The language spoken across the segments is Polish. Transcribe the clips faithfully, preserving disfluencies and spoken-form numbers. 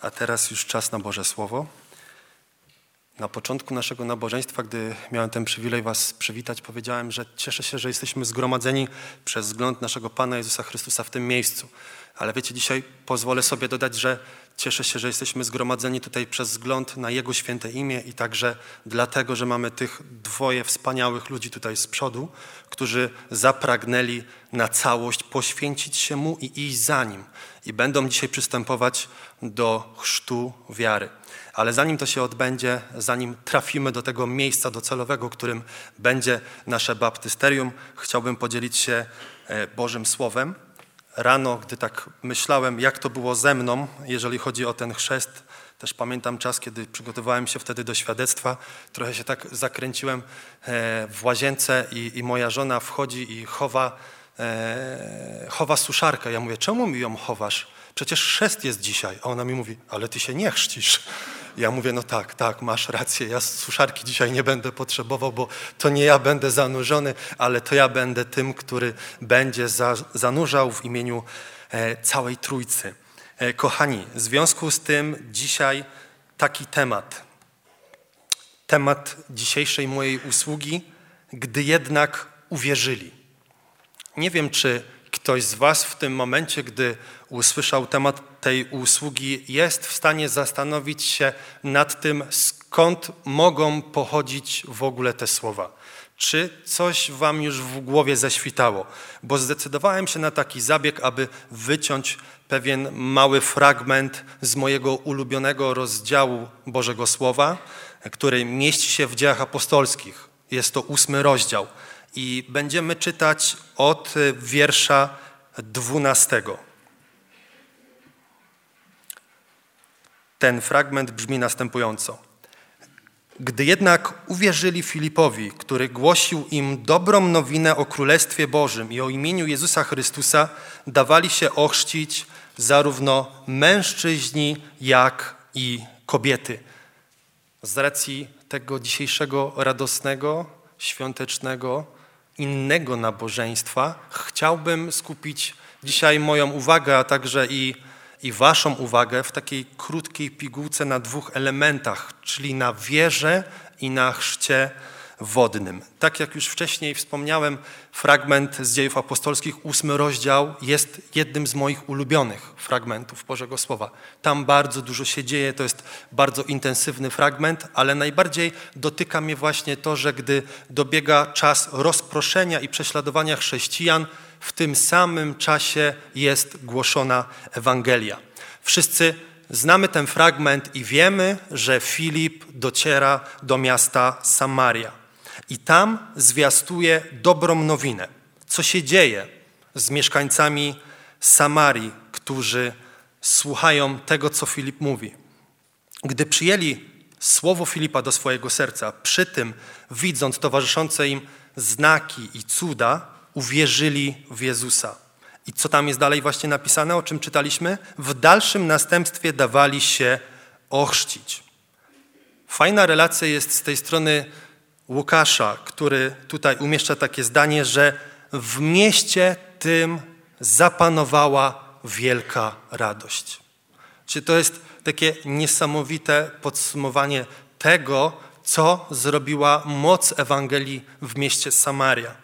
A teraz już czas na Boże Słowo. Na początku naszego nabożeństwa, gdy miałem ten przywilej was przywitać, powiedziałem, że cieszę się, że jesteśmy zgromadzeni przez wzgląd naszego Pana Jezusa Chrystusa w tym miejscu. Ale wiecie, dzisiaj pozwolę sobie dodać, że cieszę się, że jesteśmy zgromadzeni tutaj przez wzgląd na Jego święte imię i także dlatego, że mamy tych dwoje wspaniałych ludzi tutaj z przodu, którzy zapragnęli na całość poświęcić się Mu i iść za Nim. I będą dzisiaj przystępować do chrztu wiary. Ale zanim to się odbędzie, zanim trafimy do tego miejsca docelowego, którym będzie nasze baptysterium, chciałbym podzielić się Bożym Słowem. Rano, gdy tak myślałem, jak to było ze mną, jeżeli chodzi o ten chrzest, też pamiętam czas, kiedy przygotowałem się wtedy do świadectwa, trochę się tak zakręciłem w łazience i, i moja żona wchodzi i chowa, e, chowa suszarkę. Ja mówię, czemu mi ją chowasz? Przecież chrzest jest dzisiaj. A ona mi mówi, ale ty się nie chrzcisz. Ja mówię, no tak, tak, masz rację, ja suszarki dzisiaj nie będę potrzebował, bo to nie ja będę zanurzony, ale to ja będę tym, który będzie za, zanurzał w imieniu e, całej Trójcy. E, kochani, w związku z tym dzisiaj taki temat. Temat dzisiejszej mojej usługi, gdy jednak uwierzyli. Nie wiem, czy ktoś z was w tym momencie, gdy usłyszał temat tej usługi, jest w stanie zastanowić się nad tym, skąd mogą pochodzić w ogóle te słowa. Czy coś wam już w głowie zaświtało? Bo zdecydowałem się na taki zabieg, aby wyciąć pewien mały fragment z mojego ulubionego rozdziału Bożego Słowa, który mieści się w Dziejach Apostolskich. Jest to ósmy rozdział. I będziemy czytać od wiersza dwunastego. Ten fragment brzmi następująco. Gdy jednak uwierzyli Filipowi, który głosił im dobrą nowinę o Królestwie Bożym i o imieniu Jezusa Chrystusa, dawali się ochrzcić zarówno mężczyźni, jak i kobiety. Z racji tego dzisiejszego radosnego, świątecznego, innego nabożeństwa chciałbym skupić dzisiaj moją uwagę, a także i, i waszą uwagę w takiej krótkiej pigułce na dwóch elementach, czyli na wierze i na chrzcie wodnym. Tak jak już wcześniej wspomniałem, fragment z Dziejów Apostolskich, ósmy rozdział, jest jednym z moich ulubionych fragmentów Bożego Słowa. Tam bardzo dużo się dzieje, to jest bardzo intensywny fragment, ale najbardziej dotyka mnie właśnie to, że gdy dobiega czas rozproszenia i prześladowania chrześcijan, w tym samym czasie jest głoszona Ewangelia. Wszyscy znamy ten fragment i wiemy, że Filip dociera do miasta Samaria. I tam zwiastuje dobrą nowinę. Co się dzieje z mieszkańcami Samarii, którzy słuchają tego, co Filip mówi. Gdy przyjęli słowo Filipa do swojego serca, przy tym widząc towarzyszące im znaki i cuda, uwierzyli w Jezusa. I co tam jest dalej właśnie napisane, o czym czytaliśmy? W dalszym następstwie dawali się ochrzcić. Fajna relacja jest z tej strony Łukasza, który tutaj umieszcza takie zdanie, że w mieście tym zapanowała wielka radość. Czyli to jest takie niesamowite podsumowanie tego, co zrobiła moc Ewangelii w mieście Samaria.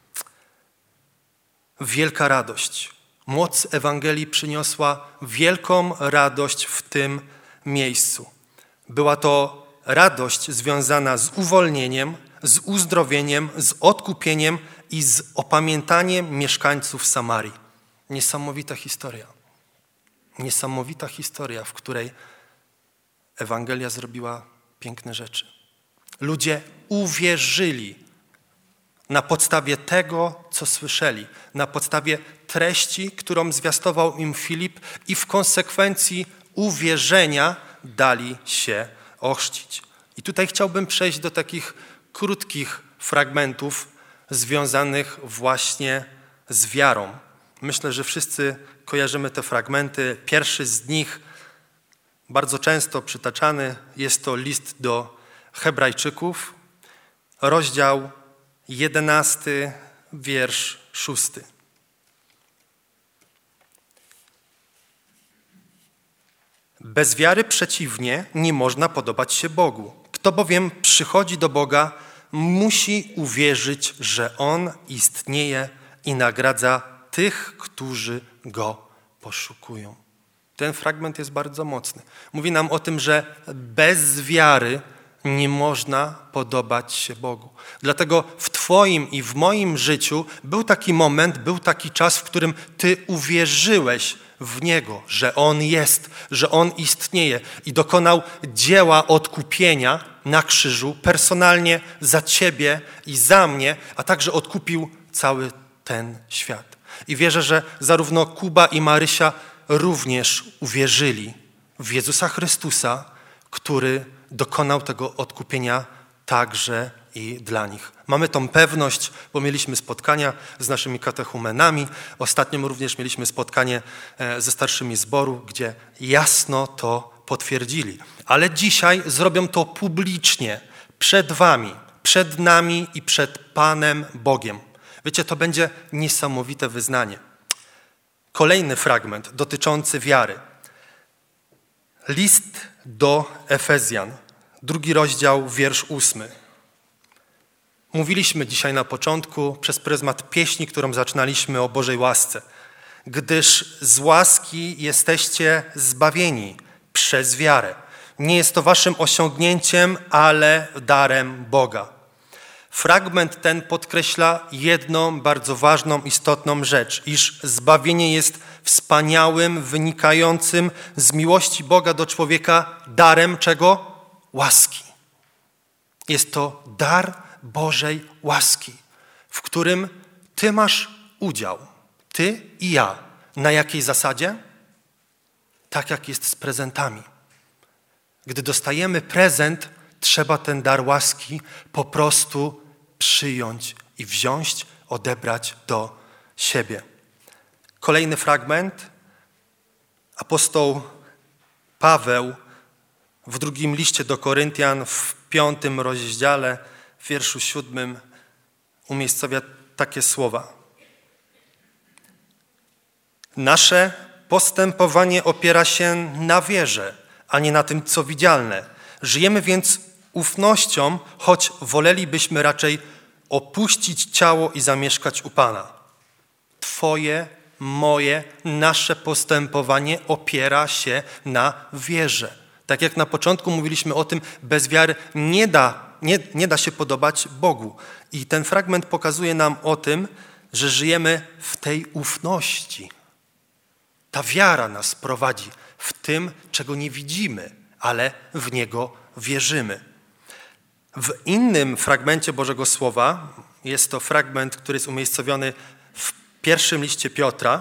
Wielka radość. Moc Ewangelii przyniosła wielką radość w tym miejscu. Była to radość związana z uwolnieniem, z uzdrowieniem, z odkupieniem i z opamiętaniem mieszkańców Samarii. Niesamowita historia. Niesamowita historia, w której Ewangelia zrobiła piękne rzeczy. Ludzie uwierzyli na podstawie tego, co słyszeli, na podstawie treści, którą zwiastował im Filip i w konsekwencji uwierzenia dali się ochrzcić. I tutaj chciałbym przejść do takich krótkich fragmentów związanych właśnie z wiarą. Myślę, że wszyscy kojarzymy te fragmenty. Pierwszy z nich, bardzo często przytaczany, jest to list do Hebrajczyków, rozdział jedenasty, wiersz szósty. Bez wiary przeciwnie nie można podobać się Bogu. Kto bowiem przychodzi do Boga, musi uwierzyć, że On istnieje i nagradza tych, którzy Go poszukują. Ten fragment jest bardzo mocny. Mówi nam o tym, że bez wiary nie można podobać się Bogu. Dlatego w Twoim i w moim życiu był taki moment, był taki czas, w którym Ty uwierzyłeś w Niego, że On jest, że On istnieje i dokonał dzieła odkupienia na krzyżu personalnie za Ciebie i za mnie, a także odkupił cały ten świat. I wierzę, że zarówno Kuba i Marysia również uwierzyli w Jezusa Chrystusa, który dokonał tego odkupienia także i dla nich. Mamy tą pewność, bo mieliśmy spotkania z naszymi katechumenami. Ostatnio również mieliśmy spotkanie ze starszymi zboru, gdzie jasno to potwierdzili. Ale dzisiaj zrobią to publicznie, przed wami, przed nami i przed Panem Bogiem. Wiecie, to będzie niesamowite wyznanie. Kolejny fragment dotyczący wiary. List do Efezjan, drugi rozdział, wiersz ósmy. Mówiliśmy dzisiaj na początku przez pryzmat pieśni, którą zaczynaliśmy o Bożej łasce. Gdyż z łaski jesteście zbawieni przez wiarę. Nie jest to waszym osiągnięciem, ale darem Boga. Fragment ten podkreśla jedną bardzo ważną, istotną rzecz, iż zbawienie jest wspaniałym, wynikającym z miłości Boga do człowieka darem czego? Łaski. Jest to dar Bożej łaski, w którym ty masz udział, ty i ja. Na jakiej zasadzie? Tak jak jest z prezentami. Gdy dostajemy prezent, trzeba ten dar łaski po prostu przyjąć i wziąć, odebrać do siebie. Kolejny fragment. Apostoł Paweł w drugim liście do Koryntian w piątym rozdziale, w wierszu siódmym umiejscowia takie słowa. Nasze postępowanie opiera się na wierze, a nie na tym, co widzialne. Żyjemy więc ufnością, choć wolelibyśmy raczej opuścić ciało i zamieszkać u Pana. Twoje, moje, nasze postępowanie opiera się na wierze. Tak jak na początku mówiliśmy o tym, bez wiary nie da, nie, nie da się podobać Bogu. I ten fragment pokazuje nam o tym, że żyjemy w tej ufności. Ta wiara nas prowadzi w tym, czego nie widzimy, ale w Niego wierzymy. W innym fragmencie Bożego Słowa, jest to fragment, który jest umiejscowiony w pierwszym liście Piotra,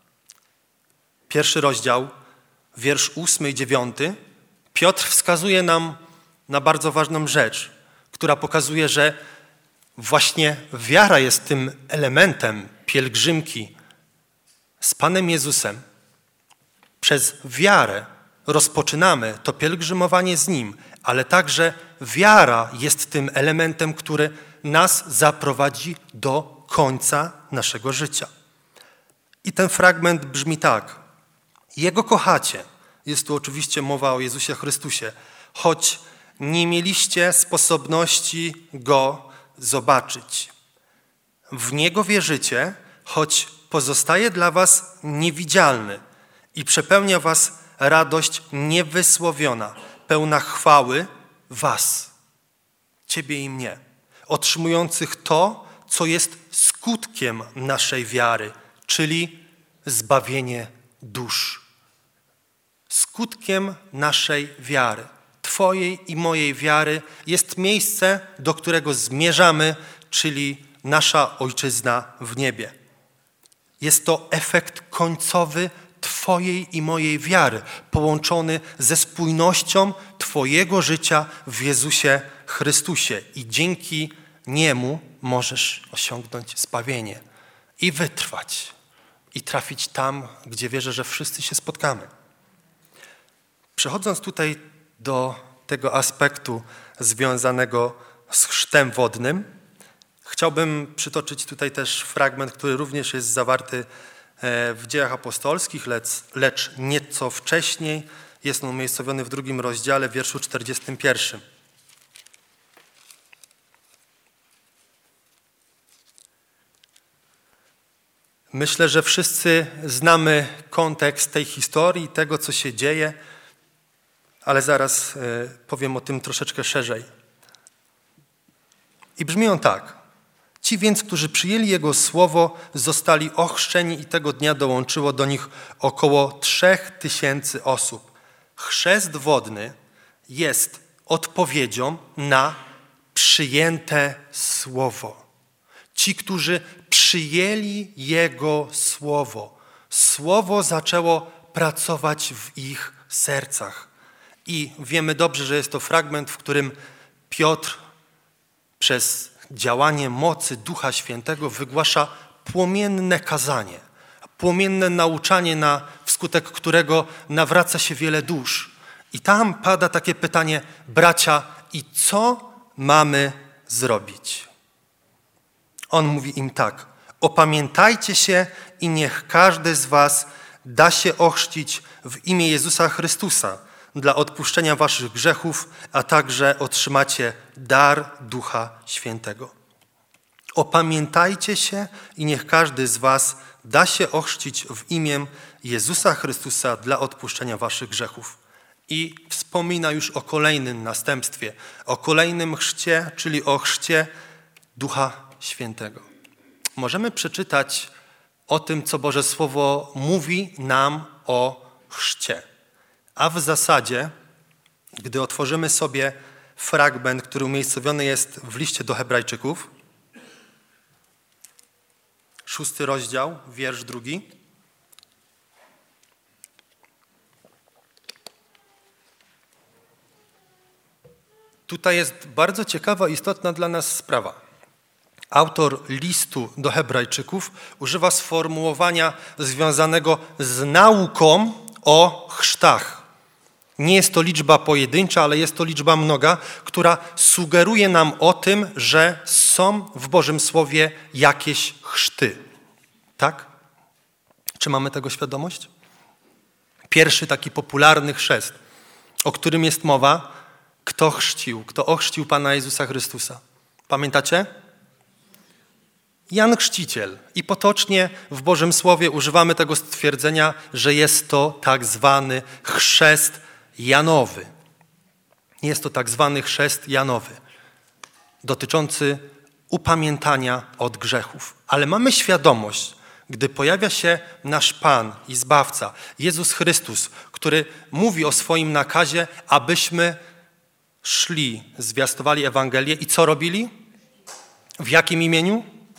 pierwszy rozdział, wiersz ósmy i dziewiąty, Piotr wskazuje nam na bardzo ważną rzecz, która pokazuje, że właśnie wiara jest tym elementem pielgrzymki z Panem Jezusem. Przez wiarę rozpoczynamy to pielgrzymowanie z Nim, ale także wiara jest tym elementem, który nas zaprowadzi do końca naszego życia. I ten fragment brzmi tak. Jego kochacie. Jest tu oczywiście mowa o Jezusie Chrystusie. Choć nie mieliście sposobności Go zobaczyć. W Niego wierzycie, choć pozostaje dla was niewidzialny i przepełnia was radość niewysłowiona, pełna chwały was, ciebie i mnie, otrzymujących to, co jest skutkiem naszej wiary, czyli zbawienie dusz. Skutkiem naszej wiary, twojej i mojej wiary jest miejsce, do którego zmierzamy, czyli nasza Ojczyzna w niebie. Jest to efekt końcowy twojej i mojej wiary, połączony ze spójnością twojego życia w Jezusie Chrystusie. I dzięki Niemu możesz osiągnąć zbawienie i wytrwać i trafić tam, gdzie wierzę, że wszyscy się spotkamy. Przechodząc tutaj do tego aspektu związanego z chrztem wodnym, chciałbym przytoczyć tutaj też fragment, który również jest zawarty w Dziejach Apostolskich, lecz, lecz nieco wcześniej. Jest on umiejscowiony w drugim rozdziale, w wierszu czterdziestym pierwszym. Myślę, że wszyscy znamy kontekst tej historii, tego, co się dzieje, ale zaraz powiem o tym troszeczkę szerzej. I brzmi on tak. Ci więc, którzy przyjęli Jego słowo, zostali ochrzczeni i tego dnia dołączyło do nich około trzech tysięcy osób. Chrzest wodny jest odpowiedzią na przyjęte słowo. Ci, którzy przyjęli Jego słowo, słowo zaczęło pracować w ich sercach. I wiemy dobrze, że jest to fragment, w którym Piotr przez działanie mocy Ducha Świętego wygłasza płomienne kazanie, płomienne nauczanie, na, wskutek którego nawraca się wiele dusz. I tam pada takie pytanie, bracia, i co mamy zrobić? On mówi im tak, opamiętajcie się i niech każdy z was da się ochrzcić w imię Jezusa Chrystusa dla odpuszczenia waszych grzechów, a także otrzymacie dar Ducha Świętego. Opamiętajcie się i niech każdy z was da się ochrzcić w imię Jezusa Chrystusa dla odpuszczenia waszych grzechów. I wspomina już o kolejnym następstwie, o kolejnym chrzcie, czyli o chrzcie Ducha Świętego. Możemy przeczytać o tym, co Boże Słowo mówi nam o chrzcie. A w zasadzie, gdy otworzymy sobie fragment, który umiejscowiony jest w liście do Hebrajczyków, szósty rozdział, wiersz drugi. Tutaj jest bardzo ciekawa, istotna dla nas sprawa. Autor listu do Hebrajczyków używa sformułowania związanego z nauką o chrztach. Nie jest to liczba pojedyncza, ale jest to liczba mnoga, która sugeruje nam o tym, że są w Bożym Słowie jakieś chrzty. Tak? Czy mamy tego świadomość? Pierwszy taki popularny chrzest, o którym jest mowa, kto chrzcił, kto ochrzcił Pana Jezusa Chrystusa. Pamiętacie? Jan Chrzciciel. I potocznie w Bożym Słowie używamy tego stwierdzenia, że jest to tak zwany chrzest Janowy. Jest to tak zwany chrzest Janowy, dotyczący upamiętania od grzechów. Ale mamy świadomość, gdy pojawia się nasz Pan i Zbawca, Jezus Chrystus, który mówi o swoim nakazie, abyśmy szli, zwiastowali Ewangelię i co robili? W jakim imieniu?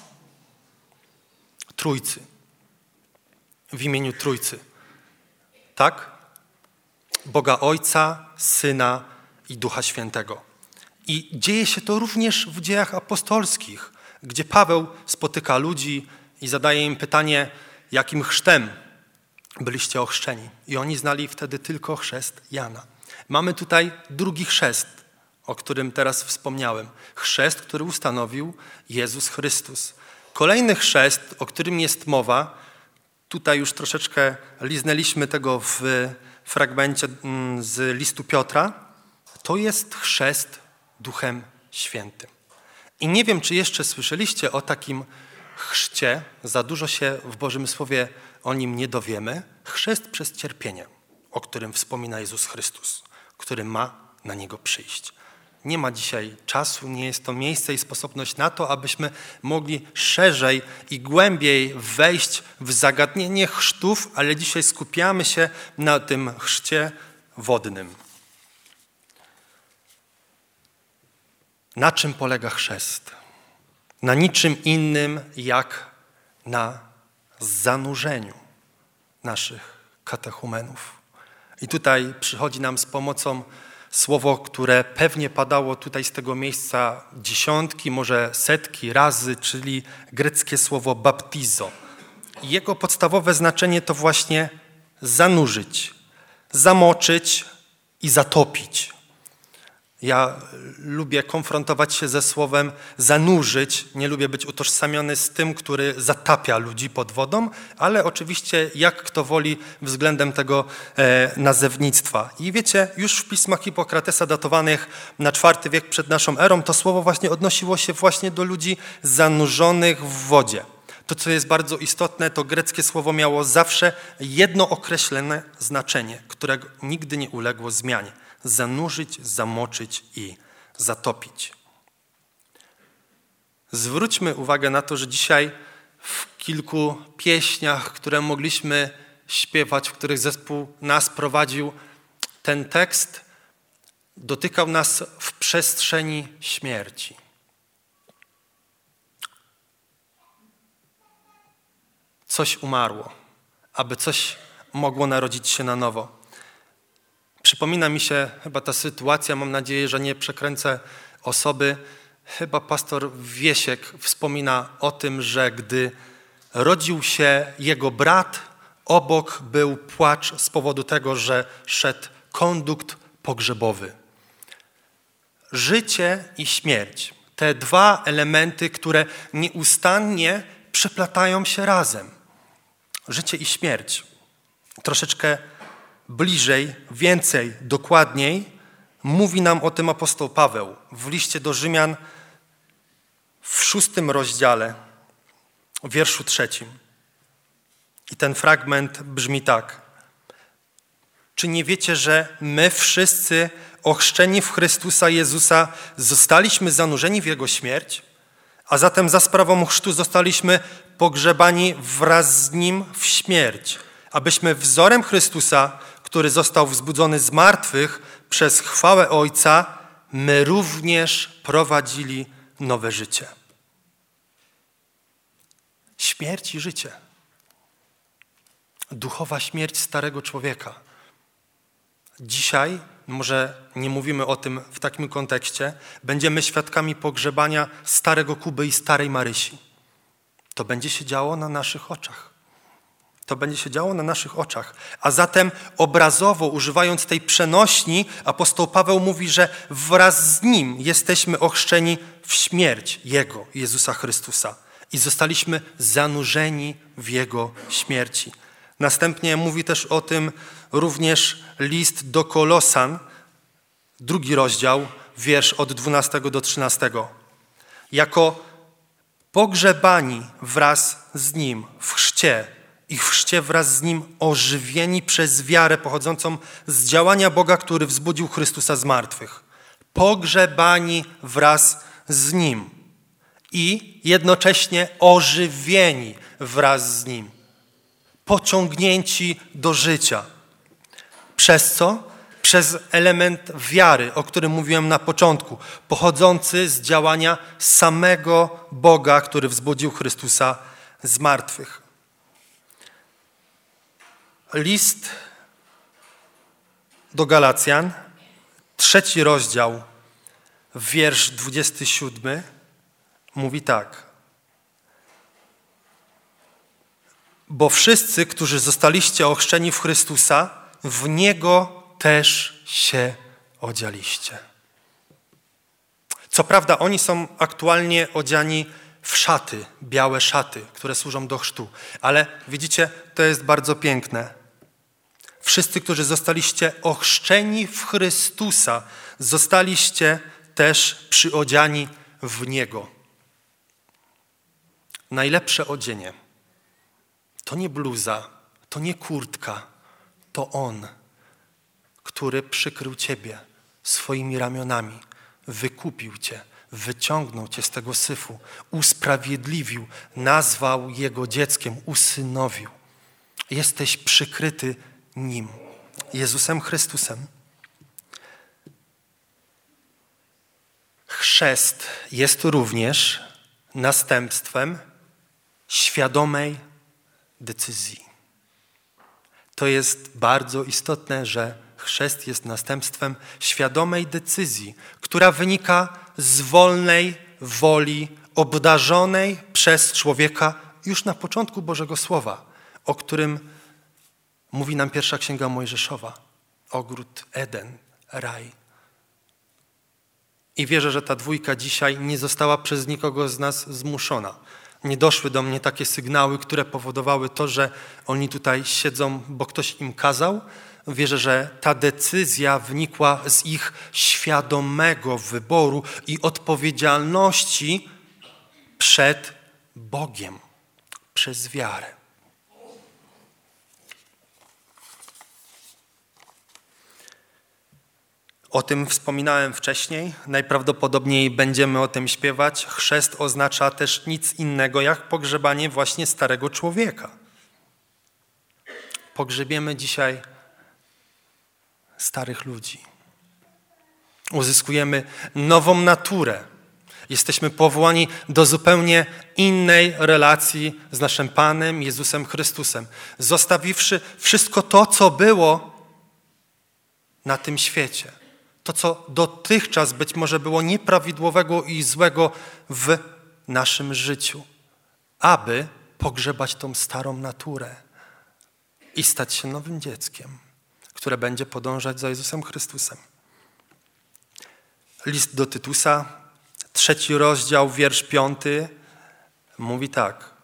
Trójcy. W imieniu Trójcy. Tak? Boga Ojca, Syna i Ducha Świętego. I dzieje się to również w dziejach apostolskich, gdzie Paweł spotyka ludzi i zadaje im pytanie, jakim chrztem byliście ochrzczeni. I oni znali wtedy tylko chrzest Jana. Mamy tutaj drugi chrzest, o którym teraz wspomniałem. Chrzest, który ustanowił Jezus Chrystus. Kolejny chrzest, o którym jest mowa, tutaj już troszeczkę liznęliśmy tego w fragmencie z listu Piotra, to jest chrzest Duchem Świętym. I nie wiem, czy jeszcze słyszeliście o takim chrzcie, za dużo się w Bożym Słowie o nim nie dowiemy, chrzest przez cierpienie, o którym wspomina Jezus Chrystus, który ma na niego przyjść. Nie ma dzisiaj czasu, nie jest to miejsce i sposobność na to, abyśmy mogli szerzej i głębiej wejść w zagadnienie chrztów, ale dzisiaj skupiamy się na tym chrzcie wodnym. Na czym polega chrzest? Na niczym innym jak na zanurzeniu naszych katechumenów. I tutaj przychodzi nam z pomocą słowo, które pewnie padało tutaj z tego miejsca dziesiątki, może setki razy, czyli greckie słowo baptizo. I jego podstawowe znaczenie to właśnie zanurzyć, zamoczyć i zatopić. Ja lubię konfrontować się ze słowem zanurzyć. Nie lubię być utożsamiony z tym, który zatapia ludzi pod wodą, ale oczywiście jak kto woli względem tego e, nazewnictwa. I wiecie, już w pismach Hipokratesa datowanych na czwarty wiek przed naszą erą to słowo właśnie odnosiło się właśnie do ludzi zanurzonych w wodzie. To, co jest bardzo istotne, to greckie słowo miało zawsze jedno określone znaczenie, którego nigdy nie uległo zmianie. Zanurzyć, zamoczyć i zatopić. Zwróćmy uwagę na to, że dzisiaj w kilku pieśniach, które mogliśmy śpiewać, w których zespół nas prowadził, ten tekst dotykał nas w przestrzeni śmierci. Coś umarło, aby coś mogło narodzić się na nowo. Przypomina mi się chyba ta sytuacja, mam nadzieję, że nie przekręcę osoby. Chyba pastor Wiesiek wspomina o tym, że gdy rodził się jego brat, obok był płacz z powodu tego, że szedł kondukt pogrzebowy. Życie i śmierć. Te dwa elementy, które nieustannie przeplatają się razem. Życie i śmierć. Troszeczkę bliżej, więcej, dokładniej mówi nam o tym apostoł Paweł w liście do Rzymian w szóstym rozdziale, w wierszu trzecim. I ten fragment brzmi tak. Czy nie wiecie, że my wszyscy ochrzczeni w Chrystusa Jezusa zostaliśmy zanurzeni w Jego śmierć? A zatem za sprawą chrztu zostaliśmy pogrzebani wraz z Nim w śmierć, abyśmy wzorem Chrystusa, który został wzbudzony z martwych przez chwałę Ojca, my również prowadzili nowe życie. Śmierć i życie. Duchowa śmierć starego człowieka. Dzisiaj, może nie mówimy o tym w takim kontekście, będziemy świadkami pogrzebania starego Kuby i starej Marysi. To będzie się działo na naszych oczach. To będzie się działo na naszych oczach. A zatem obrazowo, używając tej przenośni, apostoł Paweł mówi, że wraz z Nim jesteśmy ochrzczeni w śmierć Jego, Jezusa Chrystusa. I zostaliśmy zanurzeni w Jego śmierci. Następnie mówi też o tym również list do Kolosan, drugi rozdział, wiersz od dwunastego do trzynastego. Jako pogrzebani wraz z Nim w chrzcie i w chrzcie wraz z Nim ożywieni przez wiarę pochodzącą z działania Boga, który wzbudził Chrystusa z martwych. Pogrzebani wraz z Nim i jednocześnie ożywieni wraz z Nim. Pociągnięci do życia. Przez co? Przez element wiary, o którym mówiłem na początku, pochodzący z działania samego Boga, który wzbudził Chrystusa z martwych. List do Galacjan, trzeci rozdział, wiersz dwudziesty siódmy, mówi tak. Bo wszyscy, którzy zostaliście ochrzczeni w Chrystusa, w Niego też się odzialiście. Co prawda oni są aktualnie odziani w szaty, białe szaty, które służą do chrztu. Ale widzicie, to jest bardzo piękne. Wszyscy, którzy zostaliście ochrzczeni w Chrystusa, zostaliście też przyodziani w Niego. Najlepsze odzienie to nie bluza, to nie kurtka, to On, który przykrył ciebie swoimi ramionami, wykupił cię, wyciągnął cię z tego syfu, usprawiedliwił, nazwał Jego dzieckiem, usynowił. Jesteś przykryty Nim, Jezusem Chrystusem. Chrzest jest również następstwem świadomej decyzji. To jest bardzo istotne, że chrzest jest następstwem świadomej decyzji, która wynika z wolnej woli obdarzonej przez człowieka już na początku Bożego Słowa, o którym mówi nam pierwsza Księga Mojżeszowa. Ogród Eden, raj. I wierzę, że ta dwójka dzisiaj nie została przez nikogo z nas zmuszona. Nie doszły do mnie takie sygnały, które powodowały to, że oni tutaj siedzą, bo ktoś im kazał. Wierzę, że ta decyzja wynikła z ich świadomego wyboru i odpowiedzialności przed Bogiem, przez wiarę. O tym wspominałem wcześniej, najprawdopodobniej będziemy o tym śpiewać. Chrzest oznacza też nic innego jak pogrzebanie właśnie starego człowieka. Pogrzebiemy dzisiaj starych ludzi. Uzyskujemy nową naturę. Jesteśmy powołani do zupełnie innej relacji z naszym Panem Jezusem Chrystusem. Zostawiwszy wszystko to, co było na tym świecie. To, co dotychczas być może było nieprawidłowego i złego w naszym życiu. Aby pogrzebać tą starą naturę i stać się nowym dzieckiem, które będzie podążać za Jezusem Chrystusem. List do Tytusa, trzeci rozdział, wiersz piąty, mówi tak.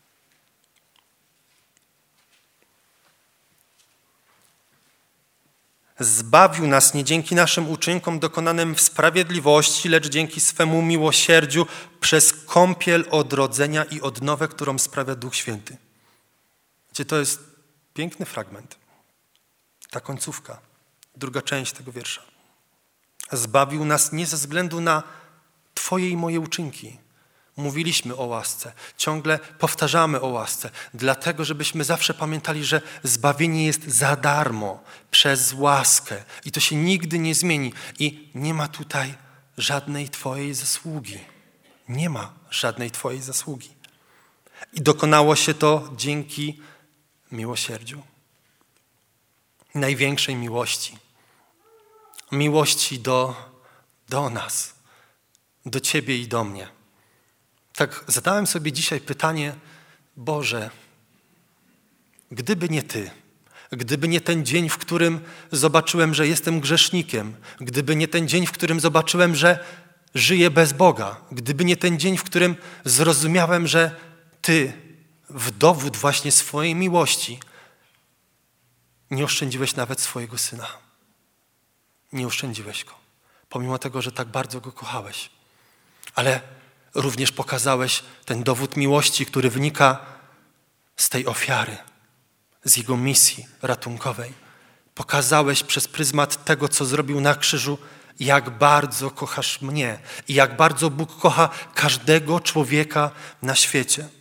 Zbawił nas nie dzięki naszym uczynkom dokonanym w sprawiedliwości, lecz dzięki swemu miłosierdziu przez kąpiel odrodzenia i odnowę, którą sprawia Duch Święty. Wiecie, to jest piękny fragment. Ta końcówka, druga część tego wiersza. Zbawił nas nie ze względu na Twoje i moje uczynki. Mówiliśmy o łasce, ciągle powtarzamy o łasce, dlatego żebyśmy zawsze pamiętali, że zbawienie jest za darmo, przez łaskę i to się nigdy nie zmieni i nie ma tutaj żadnej Twojej zasługi. Nie ma żadnej Twojej zasługi. I dokonało się to dzięki miłosierdziu. Największej miłości. Miłości do, do nas, do Ciebie i do mnie. Tak zadałem sobie dzisiaj pytanie, Boże, gdyby nie Ty, gdyby nie ten dzień, w którym zobaczyłem, że jestem grzesznikiem, gdyby nie ten dzień, w którym zobaczyłem, że żyję bez Boga, gdyby nie ten dzień, w którym zrozumiałem, że Ty w dowód właśnie swojej miłości nie oszczędziłeś nawet swojego Syna. Nie oszczędziłeś Go, pomimo tego, że tak bardzo Go kochałeś. Ale również pokazałeś ten dowód miłości, który wynika z tej ofiary, z Jego misji ratunkowej. Pokazałeś przez pryzmat tego, co zrobił na krzyżu, jak bardzo kochasz mnie i jak bardzo Bóg kocha każdego człowieka na świecie.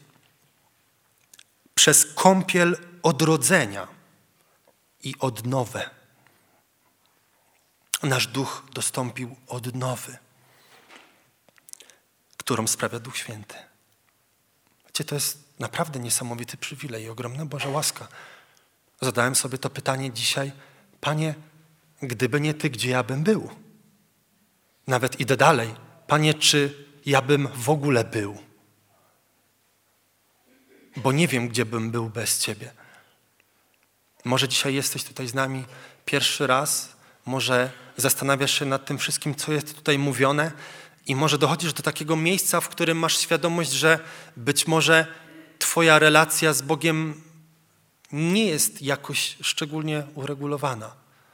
Przez kąpiel odrodzenia i odnowę. Nasz duch dostąpił odnowy, którą sprawia Duch Święty. Wiecie, to jest naprawdę niesamowity przywilej i ogromna Boża łaska. Zadałem sobie to pytanie dzisiaj, Panie, gdyby nie Ty, gdzie ja bym był? Nawet idę dalej. Panie, czy ja bym w ogóle był? Bo nie wiem, gdzie bym był bez Ciebie. Może dzisiaj jesteś tutaj z nami pierwszy raz, może zastanawiasz się nad tym wszystkim, co jest tutaj mówione i może dochodzisz do takiego miejsca, w którym masz świadomość, że być może Twoja relacja z Bogiem nie jest jakoś szczególnie uregulowana.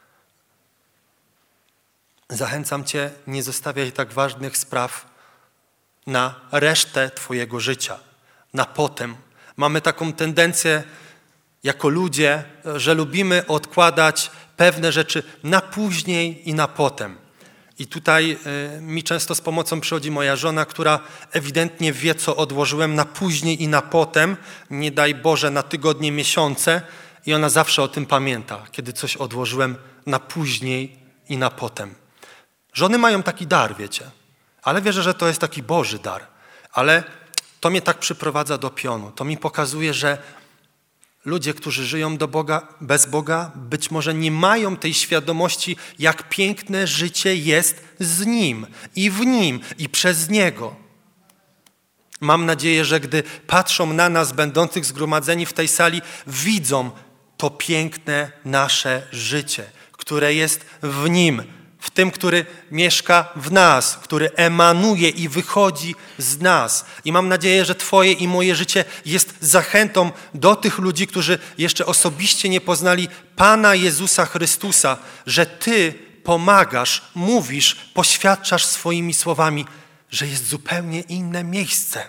Zachęcam Cię, nie zostawiaj tak ważnych spraw na resztę Twojego życia, na potem. Mamy taką tendencję jako ludzie, że lubimy odkładać pewne rzeczy na później i na potem. I tutaj y, mi często z pomocą przychodzi moja żona, która ewidentnie wie, co odłożyłem na później i na potem, nie daj Boże, na tygodnie, miesiące i ona zawsze o tym pamięta, kiedy coś odłożyłem na później i na potem. Żony mają taki dar, wiecie, ale wierzę, że to jest taki Boży dar, ale to mnie tak przyprowadza do pionu, to mi pokazuje, że ludzie, którzy żyją do Boga, bez Boga, być może nie mają tej świadomości, jak piękne życie jest z Nim i w Nim i przez Niego. Mam nadzieję, że gdy patrzą na nas, będących zgromadzeni w tej sali, widzą to piękne nasze życie, które jest w Nim, w tym, który mieszka w nas, który emanuje i wychodzi z nas. I mam nadzieję, że Twoje i moje życie jest zachętą do tych ludzi, którzy jeszcze osobiście nie poznali Pana Jezusa Chrystusa, że Ty pomagasz, mówisz, poświadczasz swoimi słowami, że jest zupełnie inne miejsce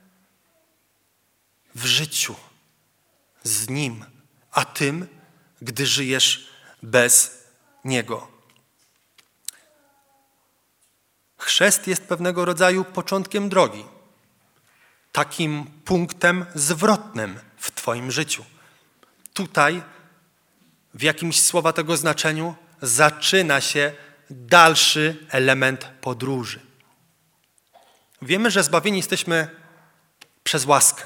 w życiu z Nim, a tym, gdy żyjesz bez Niego. Chrzest jest pewnego rodzaju początkiem drogi, takim punktem zwrotnym w Twoim życiu. Tutaj, w jakimś słowa tego znaczeniu, zaczyna się dalszy element podróży. Wiemy, że zbawieni jesteśmy przez łaskę,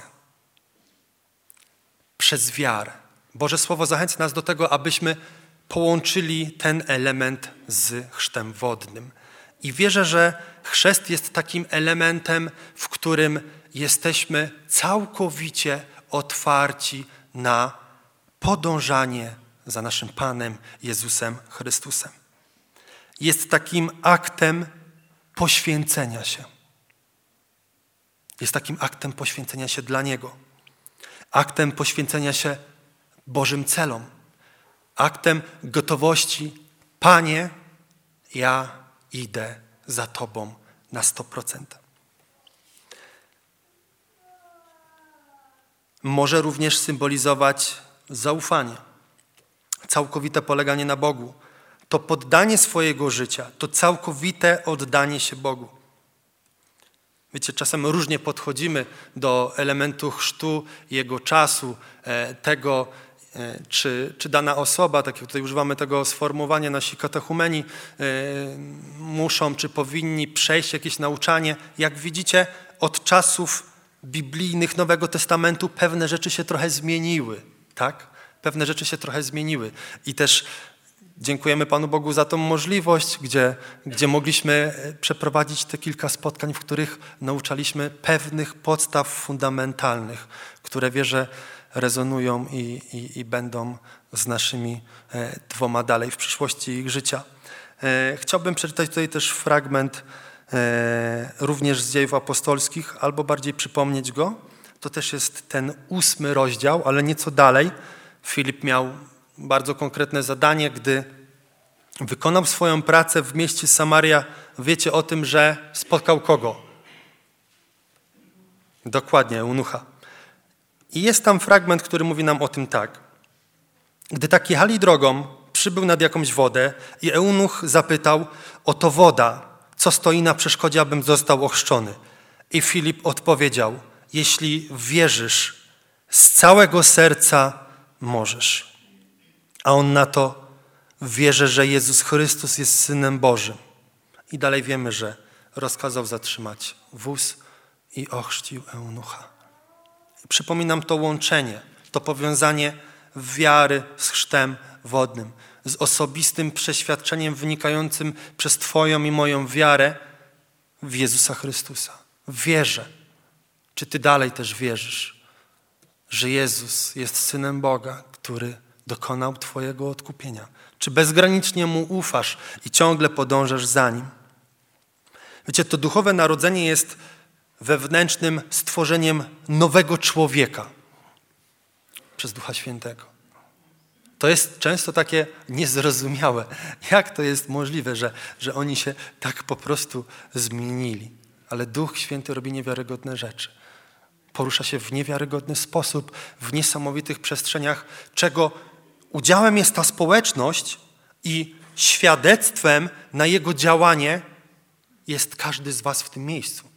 przez wiarę. Boże Słowo zachęca nas do tego, abyśmy połączyli ten element z chrztem wodnym. I wierzę, że chrzest jest takim elementem, w którym jesteśmy całkowicie otwarci na podążanie za naszym Panem Jezusem Chrystusem. Jest takim aktem poświęcenia się. Jest takim aktem poświęcenia się dla Niego. Aktem poświęcenia się Bożym celom. Aktem gotowości. Panie, ja idę za Tobą na sto procent. Może również symbolizować zaufanie, całkowite poleganie na Bogu. To poddanie swojego życia, to całkowite oddanie się Bogu. Wiecie, czasem różnie podchodzimy do elementu chrztu, jego czasu, tego, czy, czy dana osoba, tak jak tutaj używamy tego sformułowania, nasi katechumeni, muszą, czy powinni przejść jakieś nauczanie. Jak widzicie, od czasów biblijnych Nowego Testamentu pewne rzeczy się trochę zmieniły, tak? Pewne rzeczy się trochę zmieniły. I też dziękujemy Panu Bogu za tą możliwość, gdzie, gdzie mogliśmy przeprowadzić te kilka spotkań, w których nauczaliśmy pewnych podstaw fundamentalnych, które wierzę rezonują i, i, i będą z naszymi e, dwoma dalej w przyszłości ich życia. E, chciałbym przeczytać tutaj też fragment e, również z Dziejów Apostolskich, albo bardziej przypomnieć go. To też jest ten ósmy rozdział, ale nieco dalej. Filip miał bardzo konkretne zadanie, gdy wykonał swoją pracę w mieście Samaria. Wiecie o tym, że spotkał kogo? Dokładnie, eunucha. I jest tam fragment, który mówi nam o tym tak. Gdy tak jechali drogą, przybył nad jakąś wodę i eunuch zapytał, oto woda, co stoi na przeszkodzie, abym został ochrzczony? I Filip odpowiedział, jeśli wierzysz, z całego serca możesz. A on na to, wierzę, że Jezus Chrystus jest Synem Bożym. I dalej wiemy, że rozkazał zatrzymać wóz i ochrzcił eunucha. Przypominam to łączenie, to powiązanie wiary z chrztem wodnym, z osobistym przeświadczeniem wynikającym przez Twoją i moją wiarę w Jezusa Chrystusa. Wierzę. Czy Ty dalej też wierzysz, że Jezus jest Synem Boga, który dokonał Twojego odkupienia? Czy bezgranicznie Mu ufasz i ciągle podążasz za Nim? Wiecie, to duchowe narodzenie jest wewnętrznym stworzeniem nowego człowieka przez Ducha Świętego. To jest często takie niezrozumiałe. Jak to jest możliwe, że, że oni się tak po prostu zmienili? Ale Duch Święty robi niewiarygodne rzeczy. Porusza się w niewiarygodny sposób, w niesamowitych przestrzeniach, czego udziałem jest ta społeczność i świadectwem na Jego działanie jest każdy z was w tym miejscu.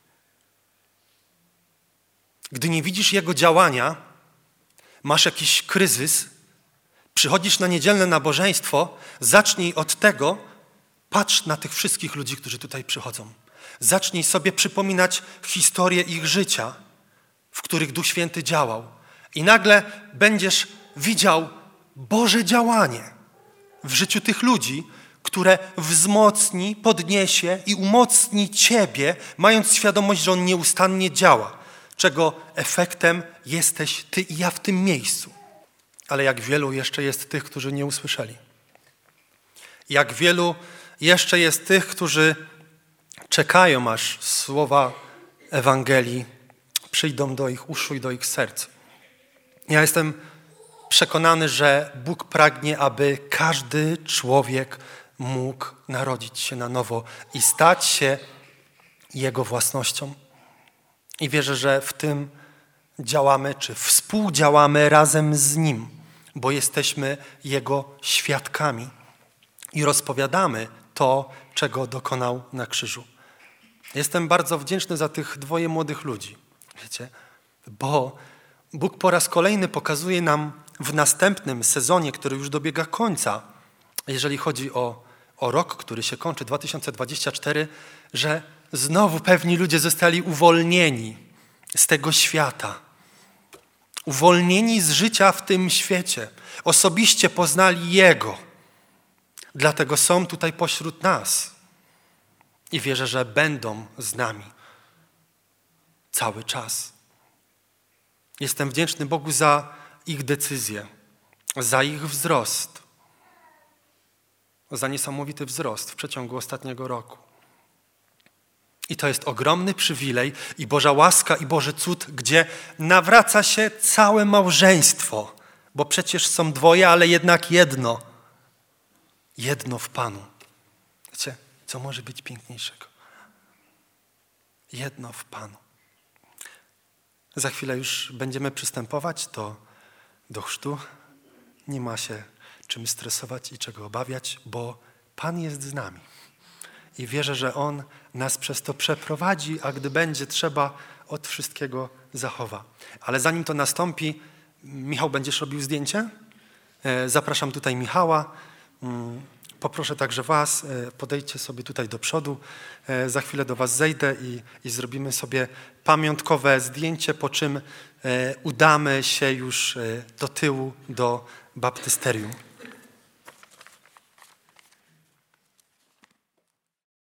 Gdy nie widzisz Jego działania, masz jakiś kryzys, przychodzisz na niedzielne nabożeństwo, zacznij od tego, patrz na tych wszystkich ludzi, którzy tutaj przychodzą. Zacznij sobie przypominać historię ich życia, w których Duch Święty działał. I nagle będziesz widział Boże działanie w życiu tych ludzi, które wzmocni, podniesie i umocni Ciebie, mając świadomość, że On nieustannie działa, czego efektem jesteś Ty i ja w tym miejscu. Ale jak wielu jeszcze jest tych, którzy nie usłyszeli. Jak wielu jeszcze jest tych, którzy czekają, aż słowa Ewangelii przyjdą do ich uszu i do ich serc. Ja jestem przekonany, że Bóg pragnie, aby każdy człowiek mógł narodzić się na nowo i stać się Jego własnością. I wierzę, że w tym działamy, czy współdziałamy razem z Nim, bo jesteśmy Jego świadkami i rozpowiadamy to, czego dokonał na krzyżu. Jestem bardzo wdzięczny za tych dwoje młodych ludzi, wiecie, bo Bóg po raz kolejny pokazuje nam w następnym sezonie, który już dobiega końca, jeżeli chodzi o, o rok, który się kończy, dwa tysiące dwudziesty czwarty, że znowu pewni ludzie zostali uwolnieni z tego świata. Uwolnieni z życia w tym świecie. Osobiście poznali Jego. Dlatego są tutaj pośród nas. I wierzę, że będą z nami cały czas. Jestem wdzięczny Bogu za ich decyzję, za ich wzrost, za niesamowity wzrost w przeciągu ostatniego roku. I to jest ogromny przywilej i Boża łaska i Boży cud, gdzie nawraca się całe małżeństwo, bo przecież są dwoje, ale jednak jedno. Jedno w Panu. Wiecie, co może być piękniejszego? Jedno w Panu. Za chwilę już będziemy przystępować do, do chrztu. Nie ma się czym stresować i czego obawiać, bo Pan jest z nami. I wierzę, że On nas przez to przeprowadzi, a gdy będzie trzeba, od wszystkiego zachowa. Ale zanim to nastąpi, Michał, będziesz robił zdjęcie? Zapraszam tutaj Michała. Poproszę także was, podejdźcie sobie tutaj do przodu. Za chwilę do was zejdę i, i zrobimy sobie pamiątkowe zdjęcie, po czym udamy się już do tyłu, do baptysterium.